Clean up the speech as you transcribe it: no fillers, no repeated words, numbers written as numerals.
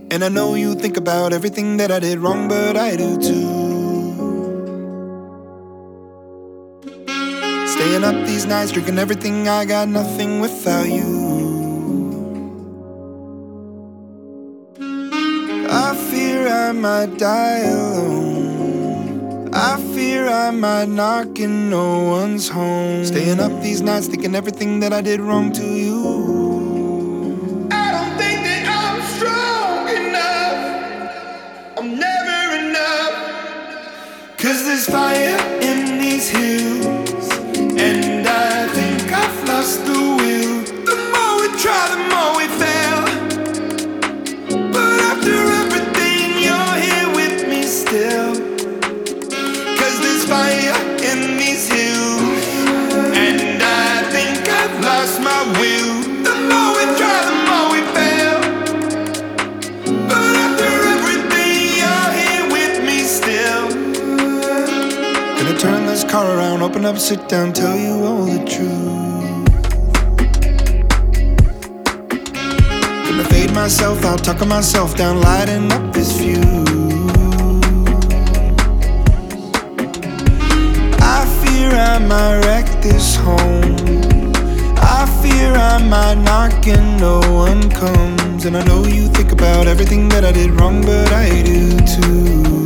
And I know you think about everything that I did wrong, but I do too. Staying up these nights, drinking everything, I got nothing without you. I fear I might die alone. I fear I might knock and no one's home. Staying up these nights, thinking everything that I did wrong to you. I'm never enough. 'Cause there's fire in these hills, and I think I've lost the will. The more we try, the more we fail. But after everything, you're here with me still. 'Cause there's fire in these hills, and I think I've lost my will. The more we try, the more we fail. But after everything, you're here with me still. Gonna turn this car around, open up, sit down, tell you all the truth. Gonna fade myself out, talking myself down, lighting up this fuse. I fear I might wreck this home. I fear I might knock and no one comes. And I know you think about everything that I did wrong, but I do too.